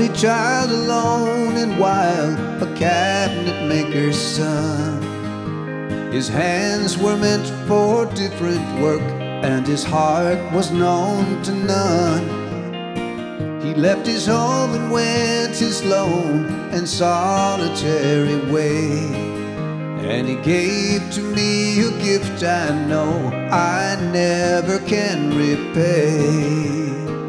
only child alone and wild, a cabinet maker's son. His hands were meant for different work, and his heart was known to none. He left his home and went his lone and solitary way, and he gave to me a gift I know I never can repay.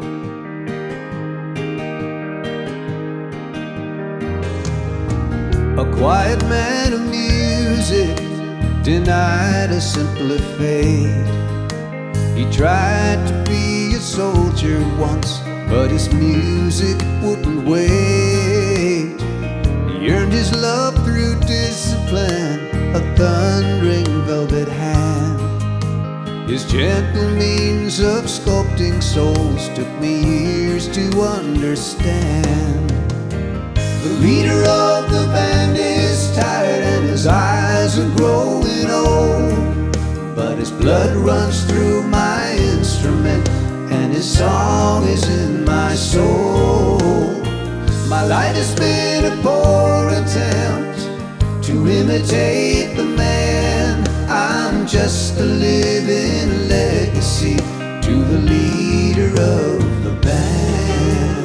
A quiet man of music, denied a simpler fate. He tried to be a soldier once, but his music wouldn't wait. He earned his love through discipline, a thundering velvet hand. His gentle means of sculpting souls took me years to understand. The leader of the band is tired and his eyes are growing old, but his blood runs through my instrument and his song is in my soul. My life has been a poor attempt to imitate the man. I'm just a living legacy to the leader of the band.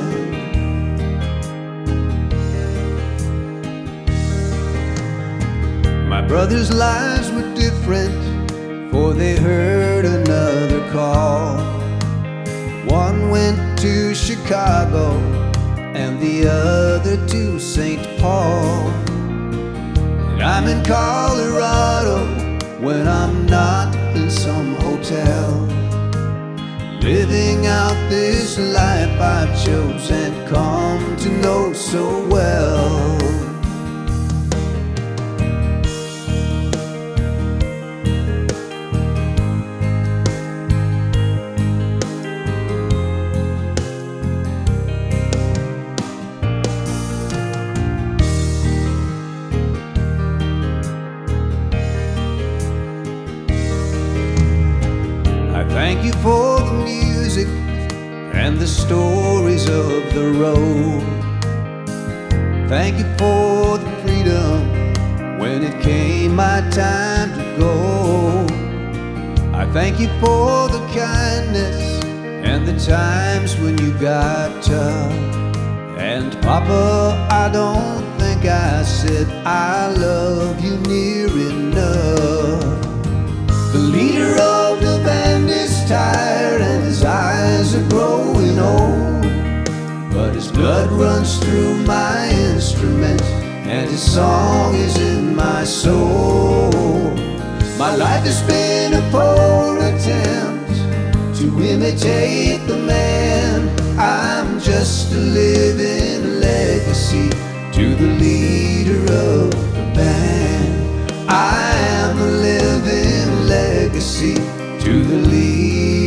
My brothers' lives were different, for they heard another call. One went to Chicago and the other to St. Paul. And I'm in Colorado when I'm not in some hotel, living out this life I've chosen and come to know so well. Thank you for the music and the stories of the road. Thank you for the freedom when it came my time to go. I thank you for the kindness and the times when you got tough. And Papa, I don't think I said I love you near enough. The leader of the band is tired and his eyes are growing old, but his blood runs through my instrument and his song is in my soul. My life has been a poor attempt to imitate the man. I'm just a living legacy to the leader of the band. I am a living legacy to the leader